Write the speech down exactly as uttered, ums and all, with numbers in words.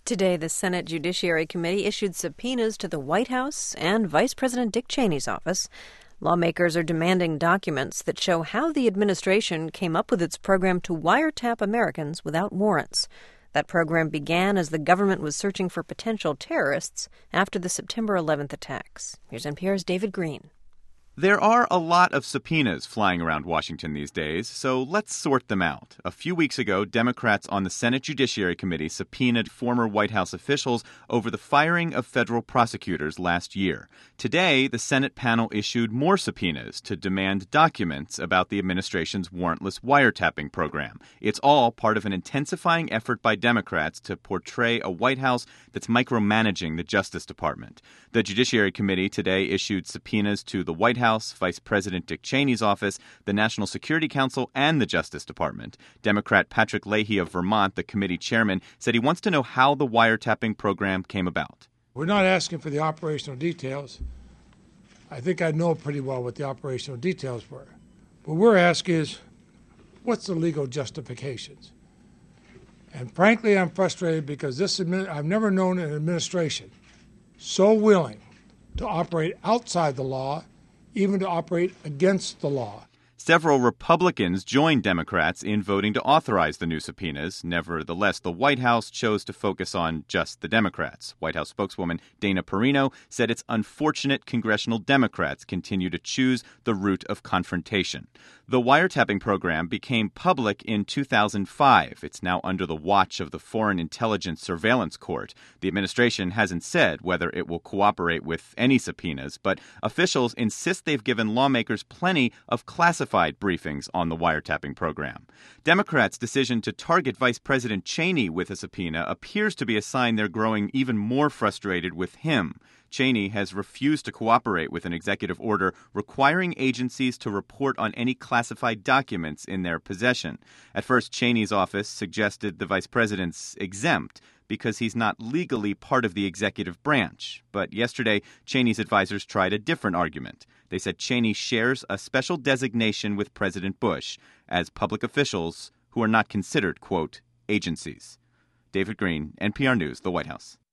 Today, the Senate Judiciary Committee issued subpoenas to the White House and Vice President Dick Cheney's office. Lawmakers are demanding documents that show how the administration came up with its program to wiretap Americans without warrants. That program began as the government was searching for potential terrorists after the September eleventh attacks. Here's N P R's David Green. There are a lot of subpoenas flying around Washington these days, so let's sort them out. A few weeks ago, Democrats on the Senate Judiciary Committee subpoenaed former White House officials over the firing of federal prosecutors last year. Today, the Senate panel issued more subpoenas to demand documents about the administration's warrantless wiretapping program. It's all part of an intensifying effort by Democrats to portray a White House that's micromanaging the Justice Department. The Judiciary Committee today issued subpoenas to the White House, Vice President Dick Cheney's office, the National Security Council, and the Justice Department. Democrat Patrick Leahy of Vermont, the committee chairman, said he wants to know how the wiretapping program came about. We're not asking for the operational details. I think I know pretty well what the operational details were. What we're asking is, what's the legal justifications? And frankly, I'm frustrated because this admin- I've never known an administration so willing to operate outside the law, even to operate against the law. Several Republicans joined Democrats in voting to authorize the new subpoenas. Nevertheless, the White House chose to focus on just the Democrats. White House spokeswoman Dana Perino said it's unfortunate congressional Democrats continue to choose the route of confrontation. The wiretapping program became public in two thousand five. It's now under the watch of the Foreign Intelligence Surveillance Court. The administration hasn't said whether it will cooperate with any subpoenas, but officials insist they've given lawmakers plenty of classified briefings on the wiretapping program. Democrats' decision to target Vice President Cheney with a subpoena appears to be a sign they're growing even more frustrated with him. Cheney has refused to cooperate with an executive order requiring agencies to report on any classified documents in their possession. At first, Cheney's office suggested the vice president's exempt because he's not legally part of the executive branch. But yesterday, Cheney's advisors tried a different argument. They said Cheney shares a special designation with President Bush as public officials who are not considered, quote, agencies. David Green, N P R News, the White House.